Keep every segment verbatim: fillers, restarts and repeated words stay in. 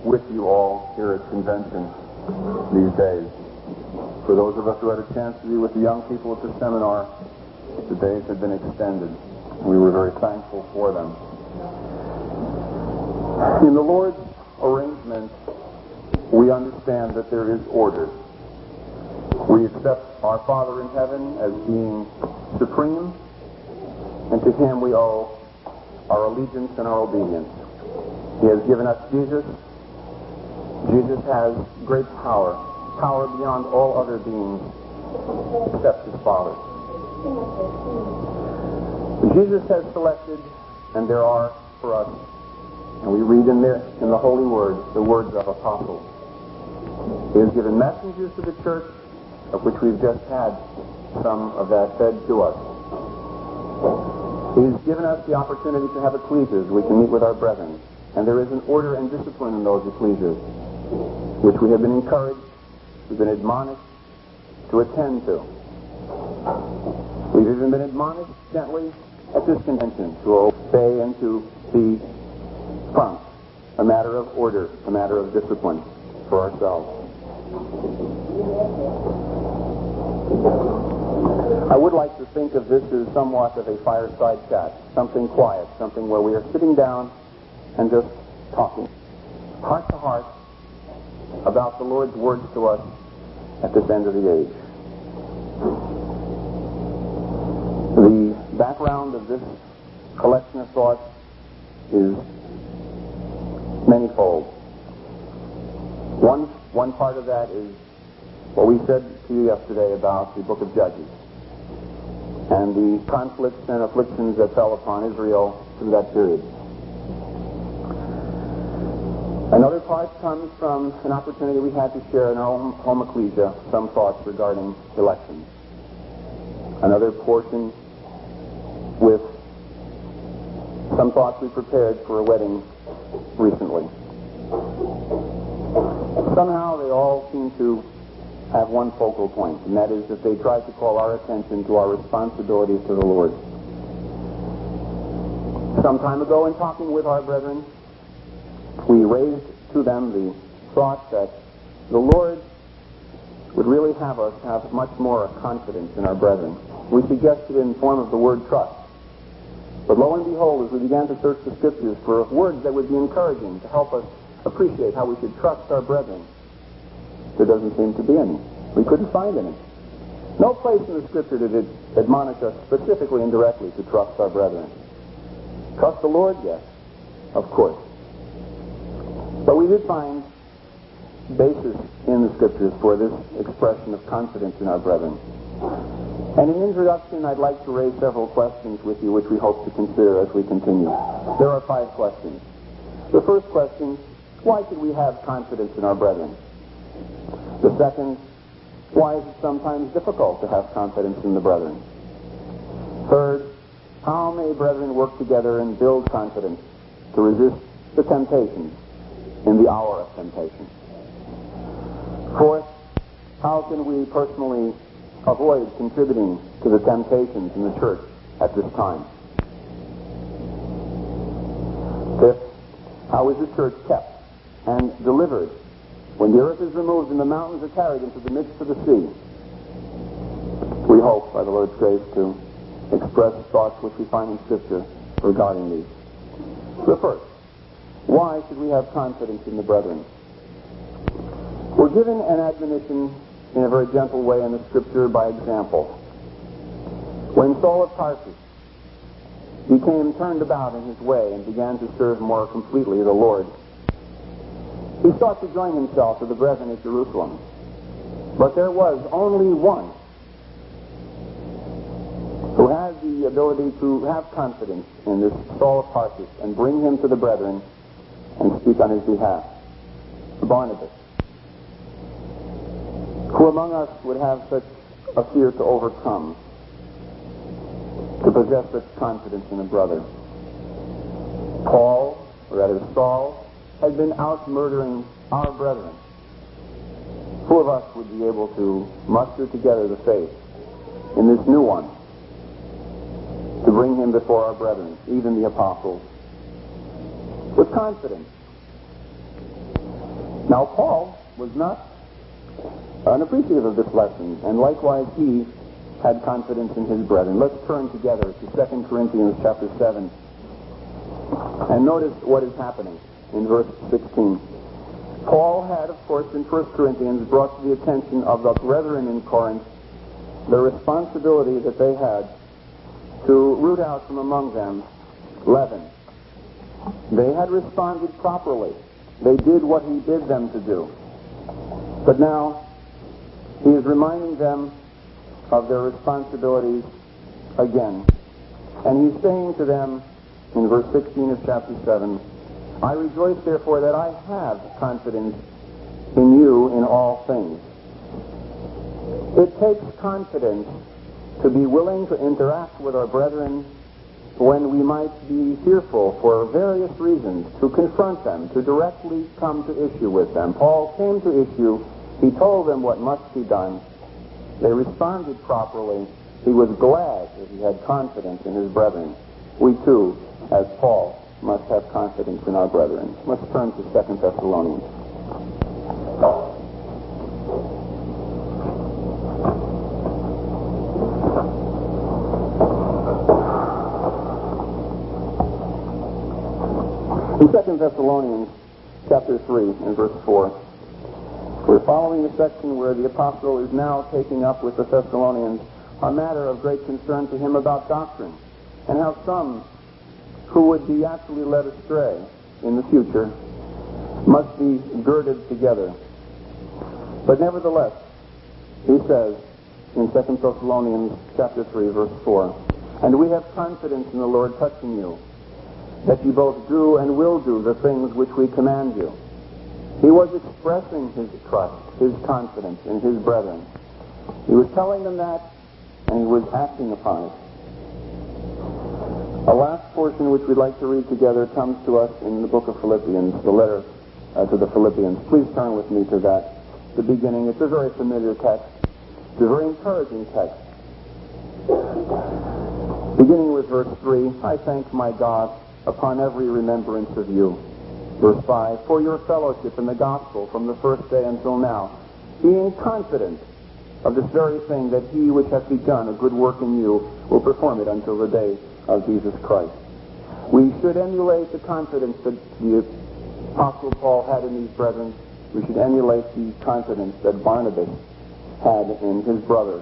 with you all here at convention these days. For those of us who had a chance to be with the young people at the seminar, the days had been extended. We were very thankful for them. In the Lord's arrangement, we understand that there is order. We accept our Father in heaven as being supreme, and to him we owe our allegiance and our obedience. He has given us Jesus. Jesus has great power, power beyond all other beings except his Father. Jesus has selected, and there are for us, and we read in there in the Holy Word the words of apostles. He has given messengers to the church, of which we've just had some of that fed to us. He's given us the opportunity to have ecclesias. We can meet with our brethren. And there is an order and discipline in those ecclesias, which we have been encouraged, we've been admonished to attend to. We've even been admonished gently at this convention to obey and to be prompt, a matter of order, a matter of discipline for ourselves. I would like to think of this as somewhat of a fireside chat, something quiet, something where we are sitting down and just talking, heart to heart, about the Lord's words to us at this end of the age. The background of this collection of thoughts is manifold. One, one part of that is what we said to you yesterday about the book of Judges and the conflicts and afflictions that fell upon Israel through that period. Another part comes from an opportunity we had to share in our own home ecclesia some thoughts regarding elections. Another portion with some thoughts we prepared for a wedding recently. Somehow they all seem to have one focal point, and that is that they try to call our attention to our responsibilities to the Lord. Some time ago, in talking with our brethren, we raised to them the thought that the Lord would really have us have much more confidence in our brethren. We suggested in the form of the word trust. But lo and behold, as we began to search the Scriptures for words that would be encouraging to help us appreciate how we should trust our brethren, there doesn't seem to be any. We couldn't find any. No place in the Scripture did it admonish us specifically and directly to trust our brethren. Trust the Lord, yes, of course. But we did find basis in the Scriptures for this expression of confidence in our brethren. And in introduction, I'd like to raise several questions with you which we hope to consider as we continue. There are five questions. The first question, why should we have confidence in our brethren? The second, why is it sometimes difficult to have confidence in the brethren? Third, how may brethren work together and build confidence to resist the temptations in the hour of temptation? Fourth, how can we personally avoid contributing to the temptations in the church at this time? Fifth, how is the church kept and delivered when the earth is removed and the mountains are carried into the midst of the sea? We hope, by the Lord's grace, to express thoughts which we find in Scripture regarding these. The first, why should we have confidence in the brethren? We're given an admonition in a very gentle way in the Scripture by example. When Saul of Tarsus became turned about in his way and began to serve more completely the Lord, he sought to join himself to the brethren at Jerusalem. But there was only one who had the ability to have confidence in this Saul of Tarsus and bring him to the brethren and speak on his behalf. Barnabas. Who among us would have such a fear to overcome, to possess such confidence in a brother? Paul, or rather Saul, had been out murdering our brethren. Who of us would be able to muster together the faith in this new one to bring him before our brethren, even the apostles, with confidence? Now, Paul was not unappreciative of this lesson, and likewise he had confidence in his brethren. Let's turn together to Second Corinthians chapter seven, and notice what is happening in verse sixteen. Paul had, of course, in First Corinthians brought to the attention of the brethren in Corinth the responsibility that they had to root out from among them leaven. They had responded properly. They did what he bid them to do. But now he is reminding them of their responsibilities again. And he's saying to them in verse sixteen of chapter seven, I rejoice therefore that I have confidence in you in all things. It takes confidence to be willing to interact with our brethren when we might be fearful for various reasons, to confront them, to directly come to issue with them. Paul came to issue. He told them what must be done. They responded properly. He was glad that he had confidence in his brethren. We too, as Paul, must have confidence in our brethren. Let's turn to Second Thessalonians. In Second Thessalonians chapter three and verse four, we're following a section where the apostle is now taking up with the Thessalonians a matter of great concern to him about doctrine, and how some who would be actually led astray in the future must be girded together. But nevertheless, he says in Second Thessalonians chapter three, verse four, and we have confidence in the Lord touching you, that you both do and will do the things which we command you. He was expressing his trust, his confidence in his brethren. He was telling them that, and he was acting upon it. A last portion which we'd like to read together comes to us in the book of Philippians, the letter uh, to the Philippians. Please turn with me to that, the beginning. It's a very familiar text. It's a very encouraging text. Beginning with verse three, I thank my God upon every remembrance of you. Verse five, for your fellowship in the gospel from the first day until now, being confident of this very thing, that he which hath begun a good work in you will perform it until the day of Jesus Christ. We should emulate the confidence that the Apostle Paul had in these brethren. We should emulate the confidence that Barnabas had in his brother,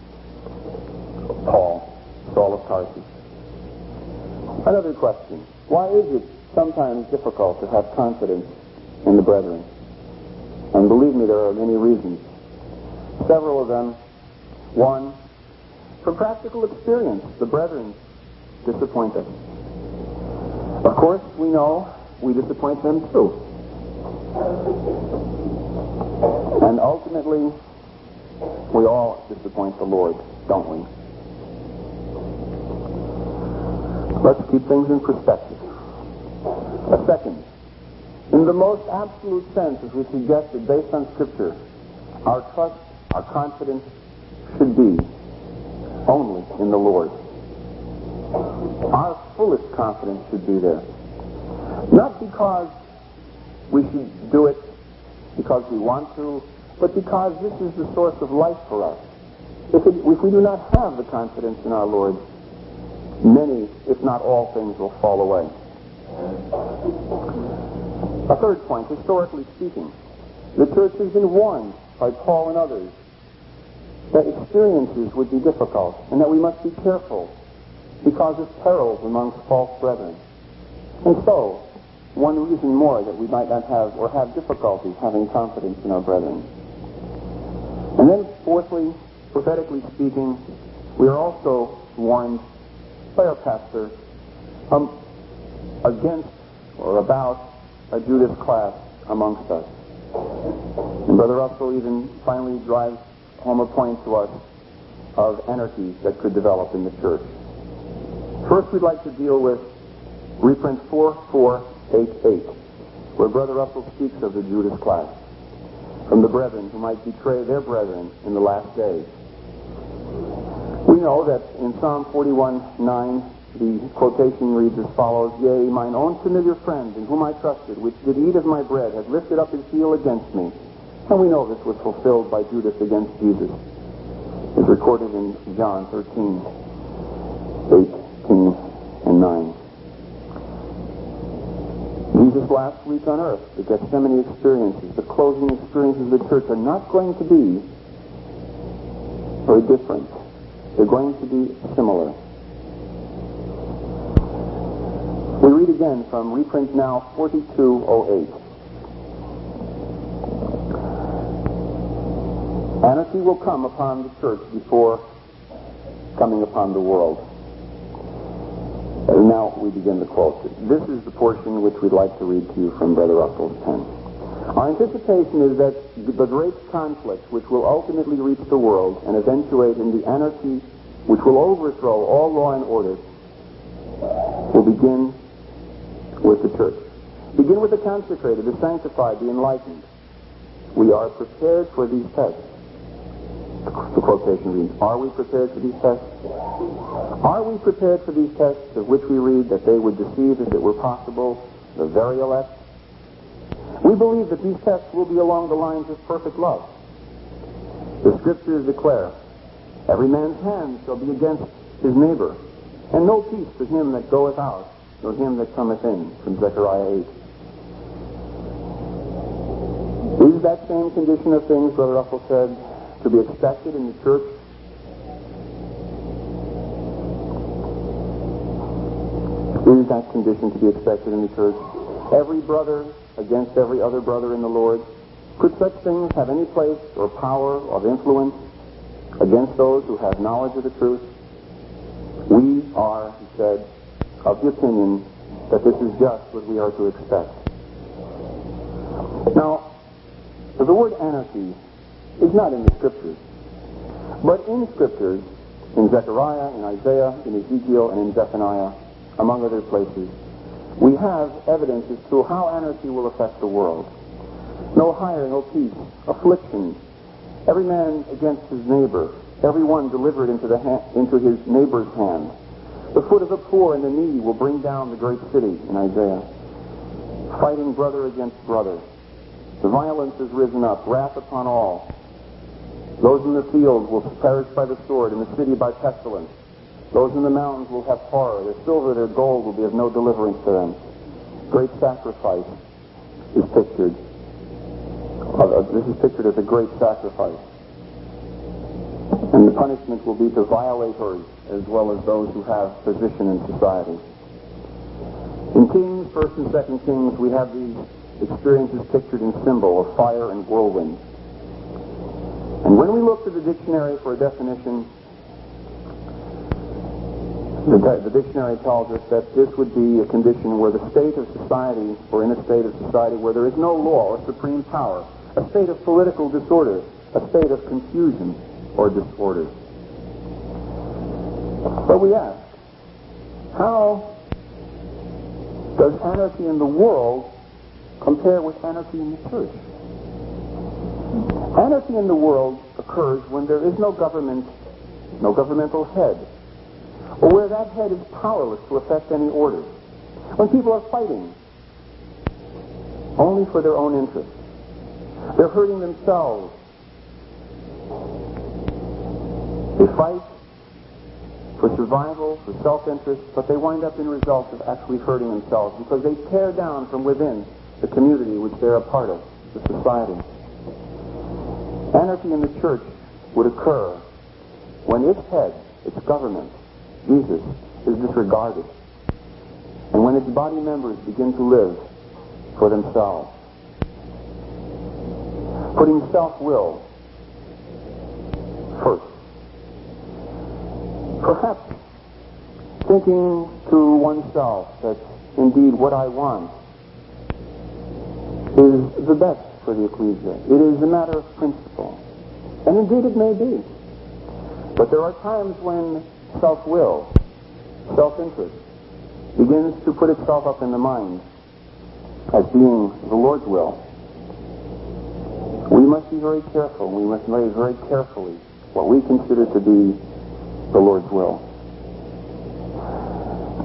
Paul, Saul of Tarsus. Another question. Why is it sometimes difficult to have confidence in the brethren? And believe me, there are many reasons. Several of them. One, from practical experience, the brethren disappoint us. Of course, we know we disappoint them too. And ultimately, we all disappoint the Lord, don't we? Let's keep things in perspective. A second, in the most absolute sense, as we suggested, based on Scripture, our trust, our confidence should be only in the Lord. Our fullest confidence should be there. Not because we should do it because we want to, but because this is the source of life for us. If, it, if we do not have the confidence in our Lord, many, if not all things, will fall away. A third point, historically speaking, the church has been warned by Paul and others that experiences would be difficult and that we must be careful because of perils amongst false brethren. And so, one reason more that we might not have or have difficulty having confidence in our brethren. And then, fourthly, prophetically speaking, we are also warned by our pastor um, against or about a Judas class amongst us. And Brother Russell even finally drives home a point to us of anarchy that could develop in the church. First, we'd like to deal with reprint four four eight eight, where Brother Russell speaks of the Judas class, from the brethren who might betray their brethren in the last days. We know that in Psalm forty-one nine, the quotation reads as follows, "Yea, mine own familiar friend, in whom I trusted, which did eat of my bread, had lifted up his heel against me." And we know this was fulfilled by Judas against Jesus. It's recorded in John thirteen, eighteen, and nine. Jesus' last week on earth, the Gethsemane experiences, the closing experiences of the church are not going to be very different. They're going to be similar. We read again from reprint now forty-two oh eight. Anarchy will come upon the church before coming upon the world. And now we begin the quote. This is the portion which we'd like to read to you from Brother Russell's pen. Our anticipation is that the great conflict which will ultimately reach the world and eventuate in the anarchy which will overthrow all law and order will begin with the church. Begin with the consecrated, the sanctified, the enlightened. We are prepared for these tests. The quotation reads, "Are we prepared for these tests? Are we prepared for these tests of which we read that they would deceive, if it were possible, the very elect? We believe that these tests will be along the lines of perfect love. The Scriptures declare, every man's hand shall be against his neighbor, and no peace to him that goeth out, nor him that cometh in," from Zechariah eight. Is that same condition of things, Brother Russell said, to be expected in the church? Is that condition to be expected in the church? Every brother against every other brother in the Lord? Could such things have any place or power of influence against those who have knowledge of the truth? We are, he said, of the opinion that this is just what we are to expect. Now, the word anarchy is not in the Scriptures, but in Scriptures, in Zechariah, in Isaiah, in Ezekiel, and in Zephaniah, among other places, we have evidence as to how anarchy will affect the world. No hire, no peace, affliction, every man against his neighbor, every one delivered into, the ha- into his neighbor's hand. The foot of the poor and the needy will bring down the great city, in Isaiah. Fighting brother against brother. The violence has risen up, wrath upon all. Those in the field will perish by the sword, and the city by pestilence. Those in the mountains will have horror. Their silver, their gold will be of no deliverance to them. Great sacrifice is pictured. Uh, this is pictured as a great sacrifice. And the punishment will be to violators as well as those who have position in society. In Kings, First and Second Kings, we have these experiences pictured in symbol of fire and whirlwind. And when we look to the dictionary for a definition, the, the dictionary tells us that this would be a condition where the state of society, or in a state of society where there is no law or supreme power, a state of political disorder, a state of confusion or disorder. But we ask, how does anarchy in the world compare with anarchy in the church? Anarchy in the world occurs when there is no government, no governmental head, or where that head is powerless to effect any order. When people are fighting only for their own interests. They're hurting themselves. They fight for survival, for self-interest, but they wind up in results of actually hurting themselves because they tear down from within the community which they're a part of, the society. Anarchy in the church would occur when its head, its government, Jesus, is disregarded, and when its body members begin to live for themselves, putting self-will first. Perhaps thinking to oneself that indeed what I want is the best for the ecclesia. It is a matter of principle. And indeed it may be. But there are times when self-will, self-interest, begins to put itself up in the mind as being the Lord's will. We must be very careful. We must weigh very carefully what we consider to be the Lord's will.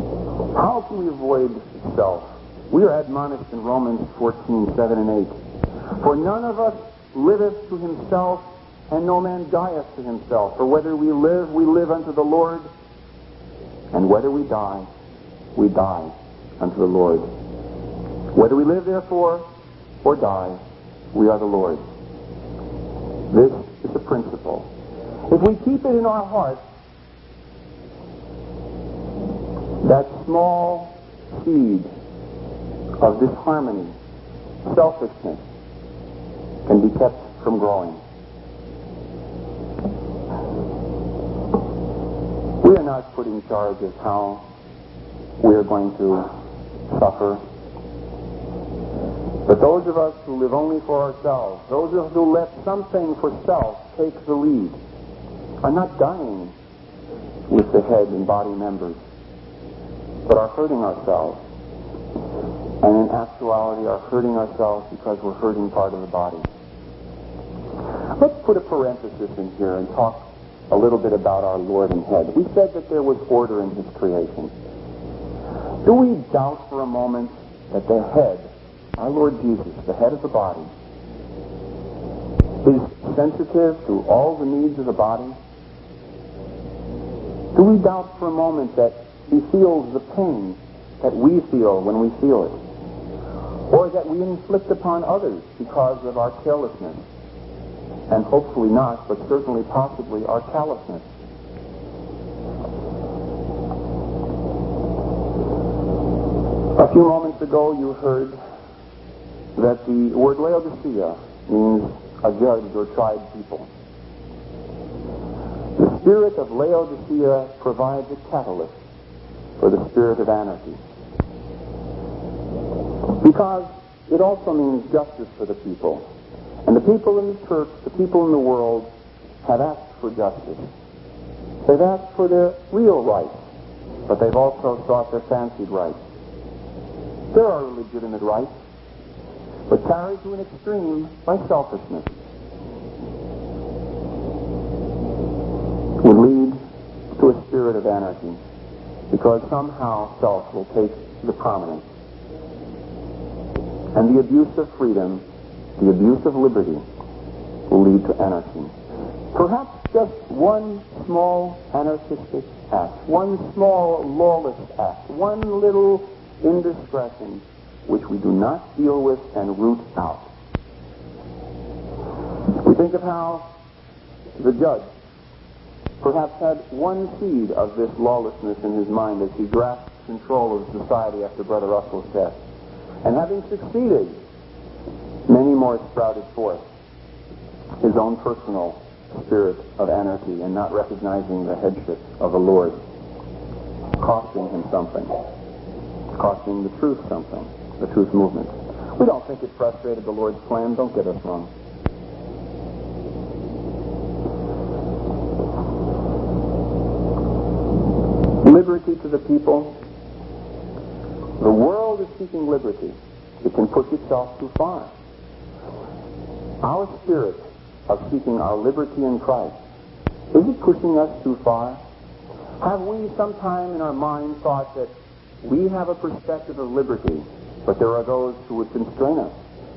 can we avoid self? We are admonished in Romans fourteen, seven and eight. For none of us liveth to himself, and no man dieth to himself. For whether we live, we live unto the Lord, and whether we die, we die unto the Lord. Whether we live, therefore, or die, we are the Lord. This is the principle. If we keep it in our hearts, that small seed of disharmony, selfishness, can be kept from growing. We are not put in charge of how we are going to suffer. But those of us who live only for ourselves, those of us who let something for self take the lead, are not dying with the head and body members, but are hurting ourselves. And in actuality are hurting ourselves because we're hurting part of the body. Let's put a parenthesis in here and talk a little bit about our Lord and head. We said that there was order in his creation. Do we doubt for a moment that the head, our Lord Jesus, the head of the body, is sensitive to all the needs of the body? Do we doubt for a moment that he feels the pain that we feel when we feel it? Or that we inflict upon others because of our carelessness? And hopefully not, but certainly possibly our callousness. A few moments ago you heard that the word Laodicea means a judged or tried people. The spirit of Laodicea provides a catalyst for the spirit of anarchy. Because it also means justice for the people. And the people in the church, the people in the world, have asked for justice. They've asked for their real rights, but they've also sought their fancied rights. There are legitimate rights, but carried to an extreme by selfishness would lead to a spirit of anarchy, because somehow self will take the prominence. And the abuse of freedom, the abuse of liberty, will lead to anarchy. Perhaps just one small anarchistic act, one small lawless act, one little indiscretion which we do not deal with and root out. We think of how the judge perhaps had one seed of this lawlessness in his mind as he grasped control of society after Brother Russell's death. And having succeeded, many more sprouted forth. His own personal spirit of anarchy and not recognizing the headship of the Lord, costing him something, costing the truth something, the truth movement. We don't think it frustrated the Lord's plan. Don't get us wrong. Liberty to the people. The world is seeking liberty. It can push itself too far. Our spirit of seeking our liberty in Christ, is it pushing us too far? Have we sometime in our mind thought that we have a perspective of liberty, but there are those who would constrain us?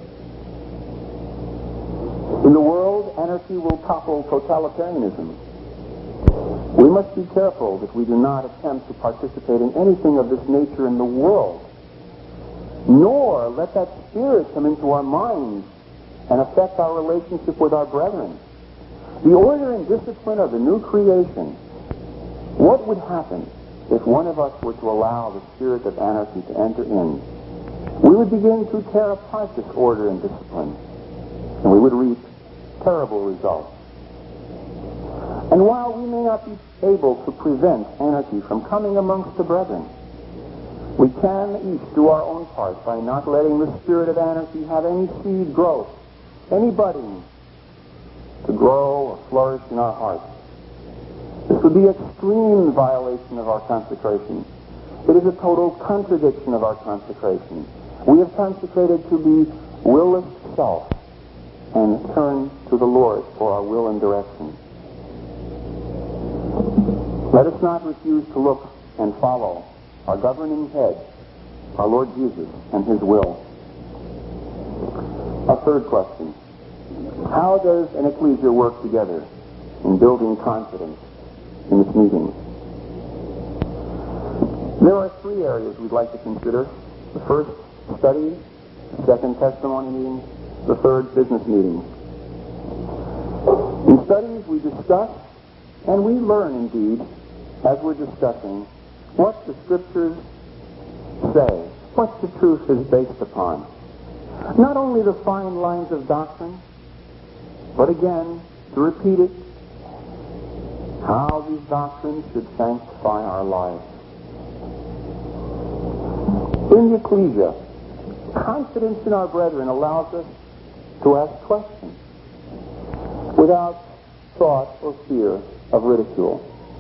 In the world, anarchy will topple totalitarianism. We must be careful that we do not attempt to participate in anything of this nature in the world, nor let that spirit come into our minds and affect our relationship with our brethren. The order and discipline of the new creation. What would happen if one of us were to allow the spirit of anarchy to enter in? We would begin to tear apart this order and discipline, and we would reap terrible results. And while we may not be able to prevent anarchy from coming amongst the brethren, we can each do our own part by not letting the spirit of anarchy have any seed growth, any budding to grow or flourish in our hearts. This would be extreme violation of our consecration. It is a total contradiction of our consecration. We have consecrated to be willless self and turn to the Lord for our will and direction. Let us not refuse to look and follow our governing head, our Lord Jesus, and His will. A third question. How does an ecclesia work together in building confidence in its meetings? There are three areas we'd like to consider. The first, study. The second, testimony meetings. The third, business meetings. In studies, we discuss, and we learn, indeed, as we're discussing, what the Scriptures say, what the truth is based upon. Not only the fine lines of doctrine, but again, to repeat it, how these doctrines should sanctify our lives. In the ecclesia, confidence in our brethren allows us to ask questions without thought or fear of ridicule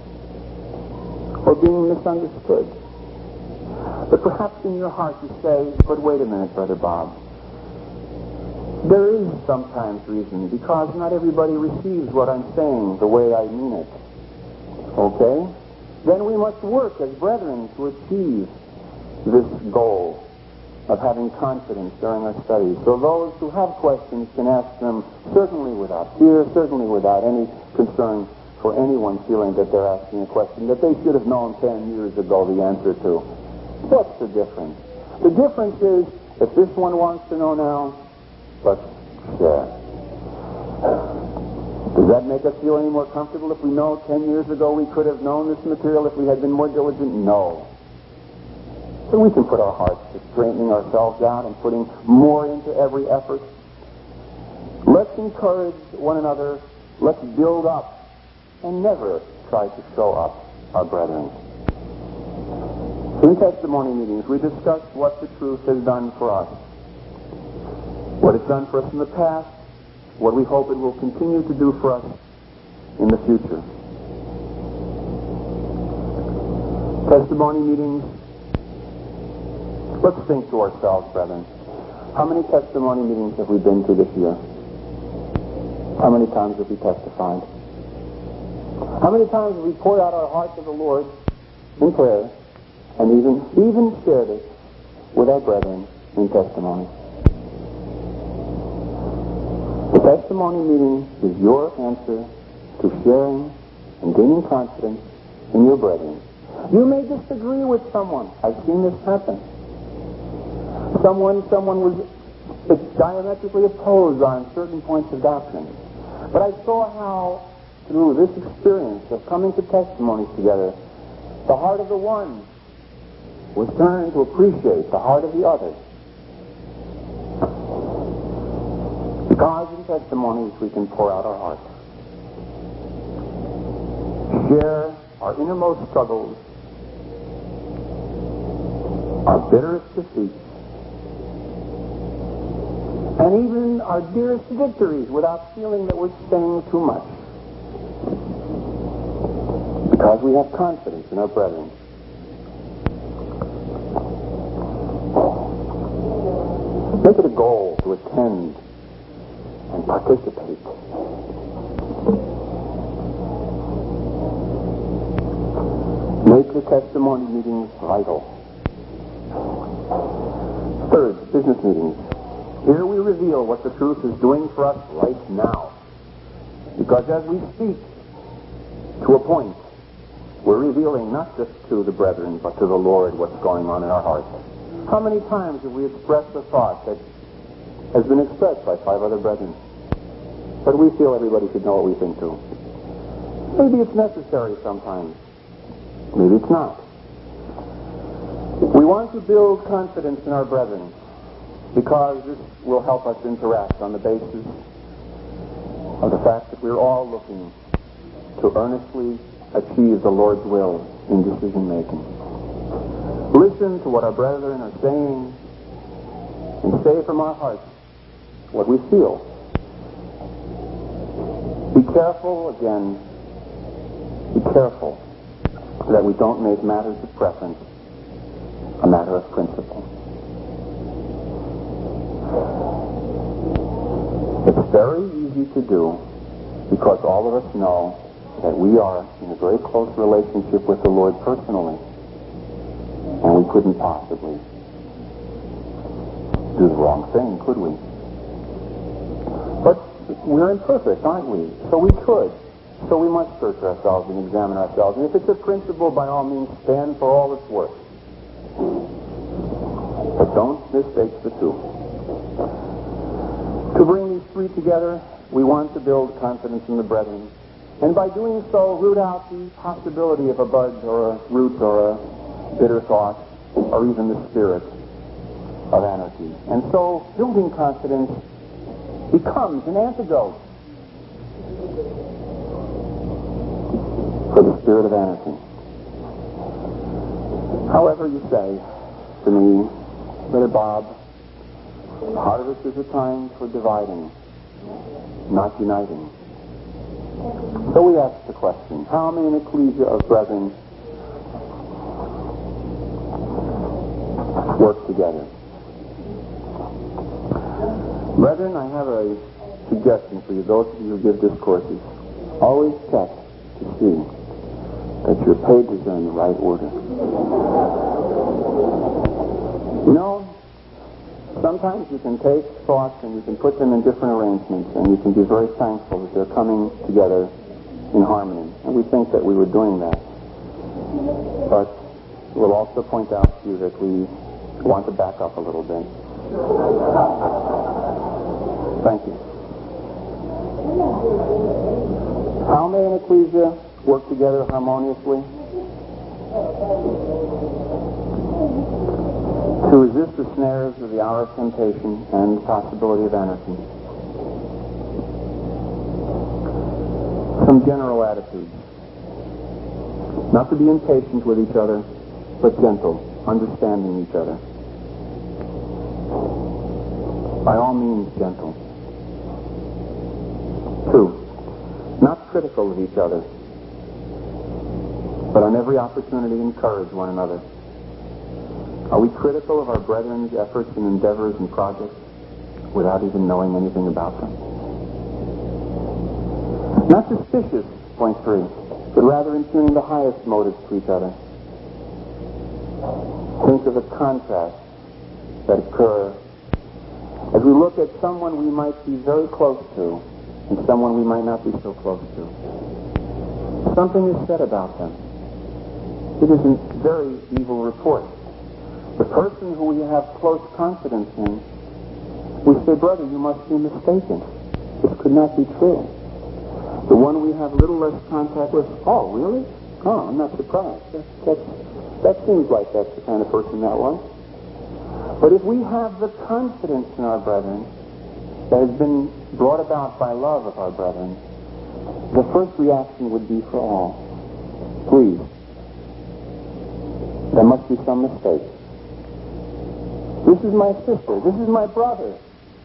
or being misunderstood. But perhaps in your heart you say, but wait a minute, Brother Bob. There is sometimes reason, because not everybody receives what I'm saying the way I mean it. Okay? Then we must work as brethren to achieve this goal of having confidence during our studies. So those who have questions can ask them certainly without fear, certainly without any concern for anyone feeling that they're asking a question that they should have known ten years ago the answer to. What's the difference? The difference is, if this one wants to know now, let's share. Does that make us feel any more comfortable if we know ten years ago we could have known this material if we had been more diligent? No. So we can put our hearts to straightening ourselves out and putting more into every effort. Let's encourage one another. Let's build up and never try to show up our brethren. In testimony meetings, we discuss what the truth has done for us, what it's done for us in the past, what we hope it will continue to do for us in the future. Testimony meetings, let's think to ourselves, brethren, how many testimony meetings have we been to this year? How many times have we testified? How many times have we poured out our heart to the Lord in prayer and even, even shared it with our brethren in testimony? The testimony meeting is your answer to sharing and gaining confidence in your brethren. You may disagree with someone. I've seen this happen. Someone, someone was diametrically opposed on certain points of doctrine. But I saw how, through this experience of coming to testimonies together, the heart of the one was turned to appreciate the heart of the other. Because in testimonies we can pour out our hearts, share our innermost struggles, our bitterest defeats, and even our dearest victories without feeling that we're saying too much. Because we have confidence in our brethren. Make it a goal to attend and participate. Make the testimony meetings vital. Third, business meetings. Here we reveal what the truth is doing for us right now. Because as we speak to a point, we're revealing not just to the brethren, but to the Lord what's going on in our hearts. How many times have we expressed a thought that has been expressed by five other brethren, but we feel everybody should know what we think too? Maybe it's necessary sometimes. Maybe it's not. We want to build confidence in our brethren because this will help us interact on the basis of the fact that we're all looking to earnestly achieve the Lord's will in decision making. Listen to what our brethren are saying and say from our hearts what we feel. Be careful, again, be careful that we don't make matters of preference a matter of principle. It's very easy to do because all of us know that we are in a very close relationship with the Lord personally. And we couldn't possibly do the wrong thing, could we? But we're imperfect, aren't we? So we could. So we must search ourselves and examine ourselves. And if it's a principle, by all means, stand for all it's worth. But don't mistake the two. To bring these three together, we want to build confidence in the brethren. And by doing so, root out the possibility of a bud or a root or a bitter thought or even the spirit of anarchy. And so building confidence becomes an antidote for the spirit of anarchy. However, you say to me, Brother Bob, harvest is a time for dividing, not uniting. So we ask the question, how may an ecclesia of brethren work together? Brethren, I have a suggestion for you, those of you who give discourses. Always check to see that your pages are in the right order. You know, sometimes you can take thoughts and you can put them in different arrangements, and you can be very thankful that they're coming together in harmony. And we think that we were doing that. But we'll also point out to you that we want to back up a little bit. Thank you. How may an ecclesia work together harmoniously? To resist the snares of the hour of temptation and the possibility of anarchy. Some general attitudes. Not to be impatient with each other, but gentle, understanding each other. By all means, gentle. Two, not critical of each other, but on every opportunity encourage one another. Are we critical of our brethren's efforts and endeavors and projects without even knowing anything about them? Not suspicious, point three, but rather imputing the highest motives to each other. Think of the contrasts that occur as we look at someone we might be very close to and someone we might not be so close to. Something is said about them. It is a very evil report. The person who we have close confidence in, we say, brother, you must be mistaken. This could not be true. The one we have little less contact with, oh, really? Oh, I'm not surprised. That, that, that seems like that's the kind of person that was. But if we have the confidence in our brethren that has been brought about by love of our brethren, the first reaction would be for all. Please, there must be some mistake. This is my sister. This is my brother.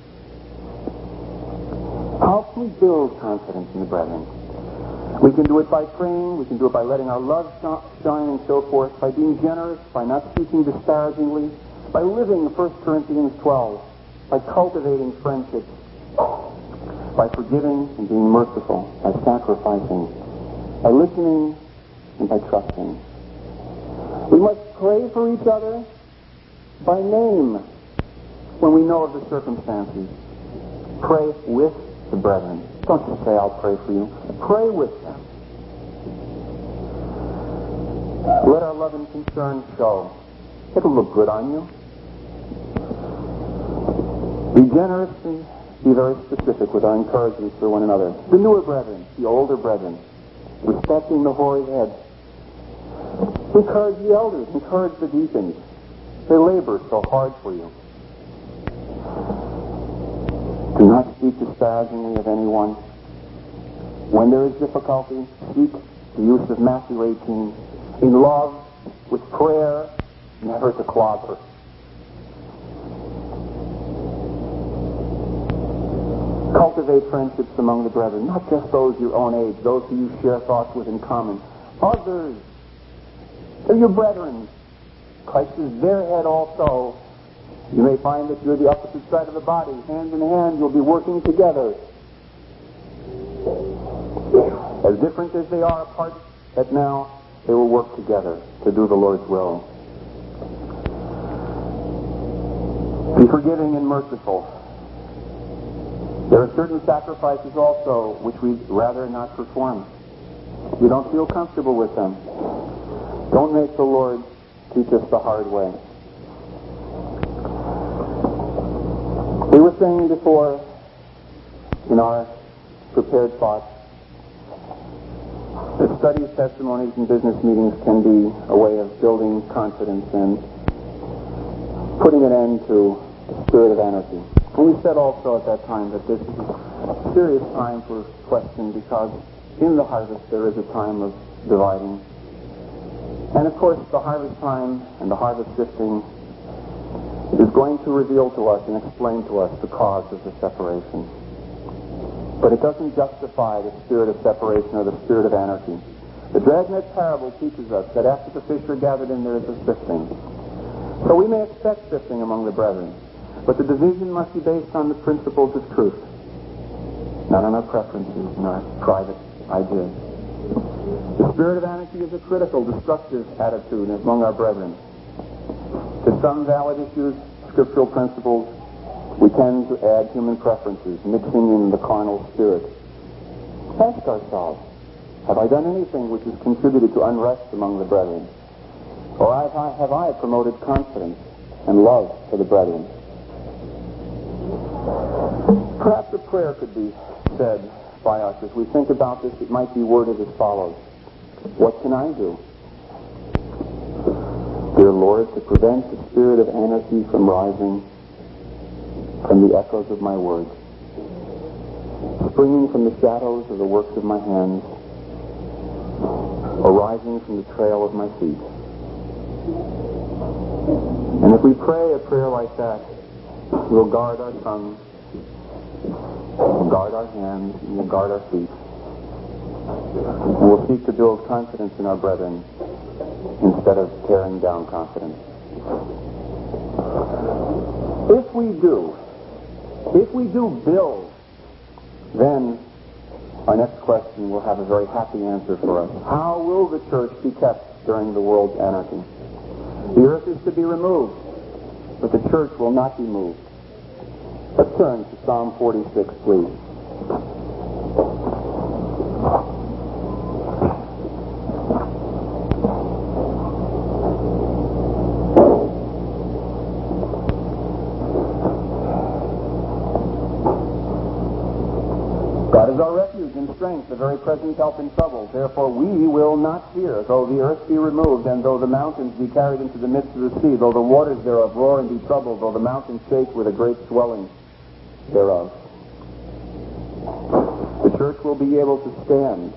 How can we build confidence in the brethren? We can do it by praying. We can do it by letting our love shine and so forth, by being generous, by not speaking disparagingly, by living First Corinthians twelve, by cultivating friendships, by forgiving and being merciful, by sacrificing, by listening and by trusting. We must pray for each other by name when we know of the circumstances. Pray with the brethren. Don't just say, I'll pray for you. Pray with them. Let our love and concern show. It'll look good on you. Be generous and be very specific with our encouragement for one another. The newer brethren, the older brethren, respecting the hoary head. Encourage the elders, encourage the deacons. They labor so hard for you. Do not speak disparagingly of anyone. When there is difficulty, seek the use of Matthew eighteen. In love, with prayer, never to clobber. Cultivate friendships among the brethren, not just those your own age, those who you share thoughts with in common. Others, they're your brethren. Christ is their head also. You may find that you're the opposite side of the body. Hand in hand, you'll be working together. As different as they are apart, yet now they will work together to do the Lord's will. Be forgiving and merciful. There are certain sacrifices also which we'd rather not perform. We don't feel comfortable with them. Don't make the Lord teach us the hard way. We were saying before in our prepared thoughts that studies, testimonies, and business meetings can be a way of building confidence and putting an end to the spirit of anarchy. And we said also at that time that this is a serious time for question, because in the harvest there is a time of dividing. And of course the harvest time and the harvest sifting is going to reveal to us and explain to us the cause of the separation. But it doesn't justify the spirit of separation or the spirit of anarchy. The dragnet parable teaches us that after the fish are gathered in, there is a sifting. So we may expect sifting among the brethren, but the division must be based on the principles of truth, not on our preferences and our private ideas. The spirit of anarchy is a critical, destructive attitude among our brethren. To some valid issues, scriptural principles, we tend to add human preferences, mixing in the carnal spirit. Ask ourselves, have I done anything which has contributed to unrest among the brethren? Or have I, have I promoted confidence and love for the brethren? Perhaps a prayer could be said by us as we think about this. It might be worded as follows. What can I do, dear Lord, to prevent the spirit of anarchy from rising from the echoes of my words, springing from the shadows of the works of my hands, or rising from the trail of my feet? And if we pray a prayer like that, we'll guard our tongue, we'll guard our hands, and we'll guard our feet. And we'll seek to build confidence in our brethren instead of tearing down confidence. If we do, if we do build, then our next question will have a very happy answer for us. How will the church be kept during the world's anarchy? The earth is to be removed, but the church will not be moved. Let's turn to Psalm forty-six, please. God is our refuge and strength, the very present help in trouble. Therefore we will not fear, though the earth be removed, and though the mountains be carried into the midst of the sea, though the waters thereof roar and be troubled, though the mountains shake with a great swelling thereof. The church will be able to stand.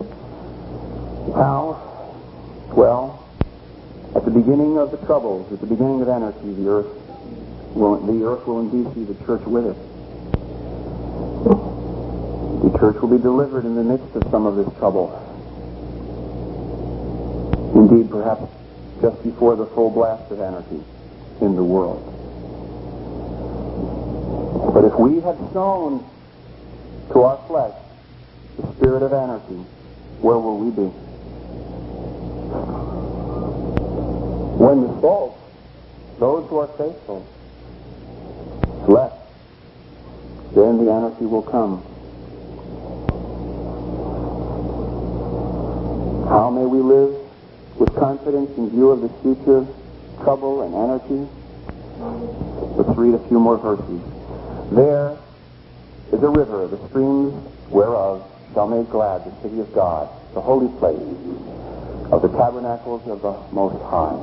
How? Well, at the beginning of the troubles, at the beginning of anarchy, the earth will, the earth will indeed see the church with it. The church will be delivered in the midst of some of this trouble. Indeed, perhaps just before the full blast of anarchy in the world. But if we have sown to our flesh the spirit of anarchy, where will we be? When the salt, those who are faithful, left, then the anarchy will come. How may we live with confidence in view of this future trouble and anarchy? Let's read a few more verses. There is a river, the streams whereof shall make glad the city of God, the holy place of the tabernacles of the Most High.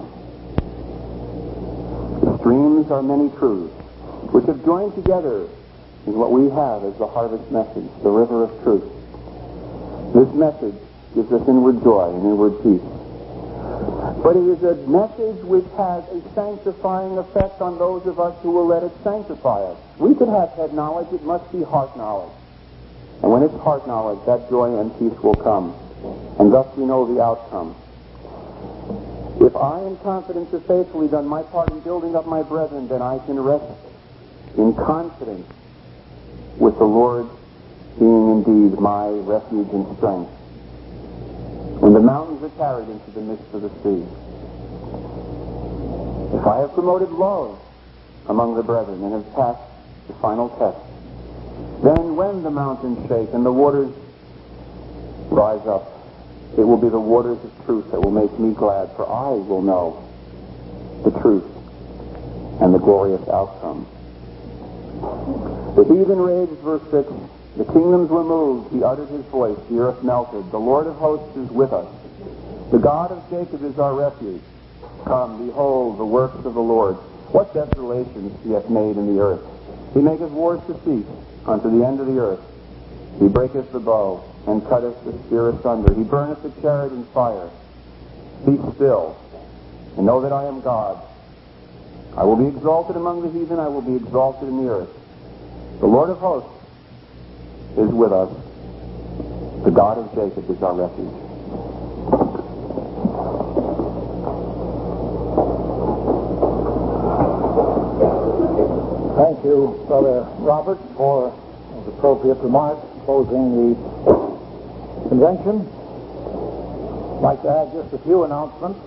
The streams are many truths, which have joined together in what we have as the harvest message, the river of truth. This message gives us inward joy and inward peace. But it is a message which has a sanctifying effect on those of us who will let it sanctify us. We could have head knowledge, it must be heart knowledge. And when it's heart knowledge, that joy and peace will come. And thus we know the outcome. If I in confidence have faithfully done my part in building up my brethren, then I can rest in confidence with the Lord being indeed my refuge and strength. When the mountains are carried into the midst of the sea. If I have promoted love among the brethren and have passed the final test. Then when the mountains shake and the waters rise up, it will be the waters of truth that will make me glad, for I will know the truth and the glorious outcome. The heathen raged, verse six. The kingdoms were moved. He uttered his voice. The earth melted. The Lord of hosts is with us. The God of Jacob is our refuge. Come, behold the works of the Lord. What desolations he hath made in the earth. He maketh wars to cease unto the end of the earth. He breaketh the bow and cutteth the spear asunder. He burneth the chariot in fire. Be still, and know that I am God. I will be exalted among the heathen. I will be exalted in the earth. The Lord of hosts is with us. The God of Jacob is our refuge. Thank you, Brother Robert, for those appropriate remarks closing the convention. I'd like to add just a few announcements.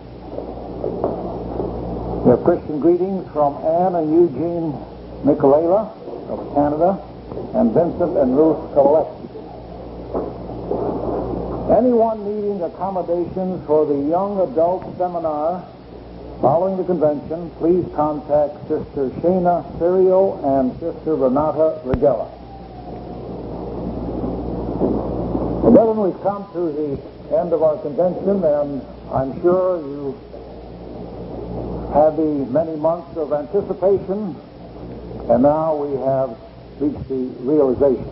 We have Christian greetings from Anne and Eugene Nicolala of Canada and Vincent and Ruth Kowaleski. Anyone needing accommodations for the young adult seminar following the convention, please contact Sister Shana Sirio and Sister Renata Regella. Well, brethren, we've come to the end of our convention, and I'm sure you had the many months of anticipation, and now we have reached the realization.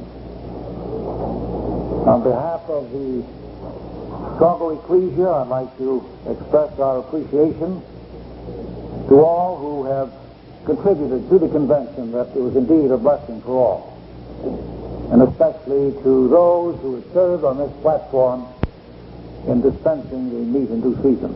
On behalf of the Chicago Ecclesia, I'd like to express our appreciation to all who have contributed to the convention, that it was indeed a blessing for all, and especially to those who have served on this platform in dispensing the meat in due season.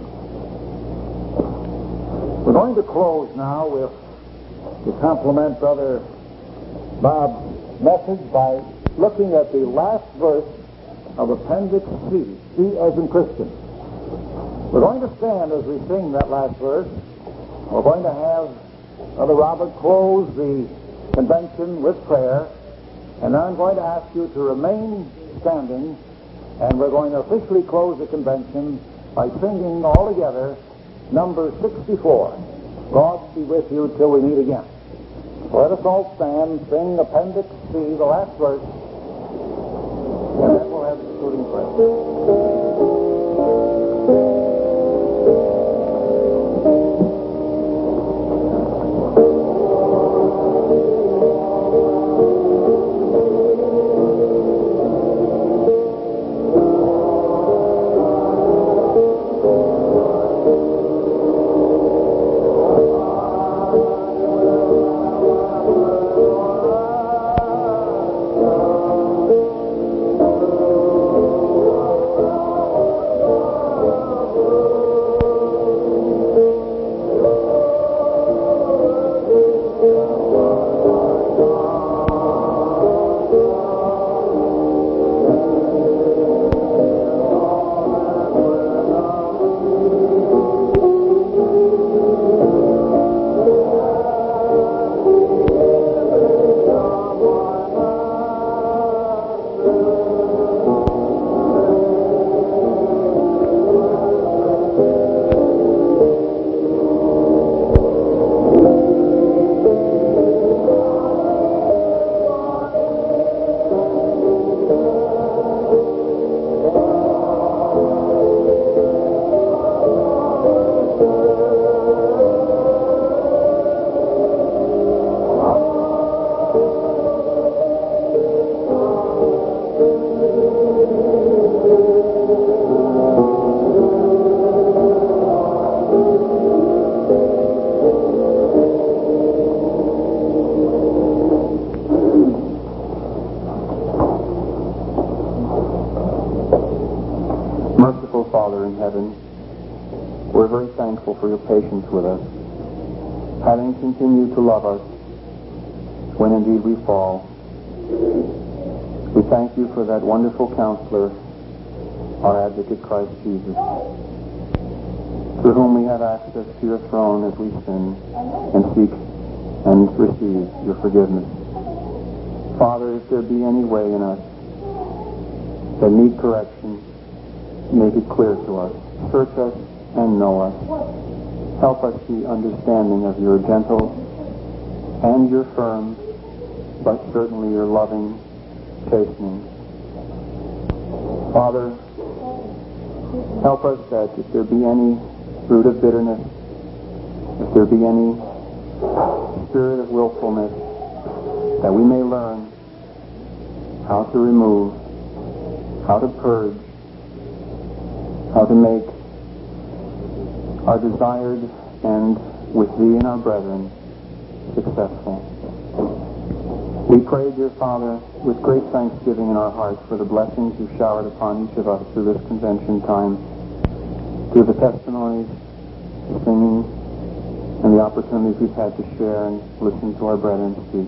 We're going to close now with, to compliment Brother Bob's message, by looking at the last verse of Appendix C, C as in Christian. We're going to stand as we sing that last verse. We're going to have Brother Robert close the convention with prayer, and I'm going to ask you to remain standing, and we're going to officially close the convention by singing all together number sixty-four. God be with you till we meet again. Let us all stand, sing Appendix C, the last verse, and then we'll have the concluding prayer. Father in heaven, we're very thankful for your patience with us, having continued to love us when indeed we fall. We thank you for that wonderful counselor, our advocate Christ Jesus, through whom we have access to your throne as we sin and seek and receive your forgiveness. Father, if there be any way in us that need correction, make it clear to us. Search us and know us. Help us be understanding of your gentle and your firm, but certainly your loving chastening. Father, help us that if there be any root of bitterness, if there be any spirit of willfulness, that we may learn how to remove, how to purge, how to make our desired end with thee and our brethren successful. We pray, dear Father, with great thanksgiving in our hearts for the blessings you've showered upon each of us through this convention time, through the testimonies, the singing, and the opportunities we've had to share and listen to our brethren speak.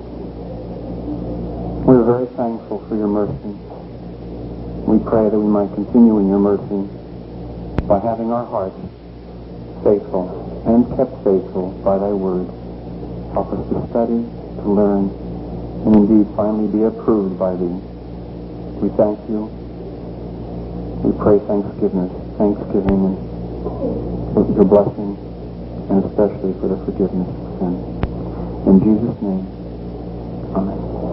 We're very thankful for your mercy. We pray that we might continue in your mercy by having our hearts faithful and kept faithful by thy word. Help us to study, to learn, and indeed finally be approved by thee. We thank you. We pray thanksgiving, thanksgiving and for your blessing, and especially for the forgiveness of sin. In Jesus' name, amen.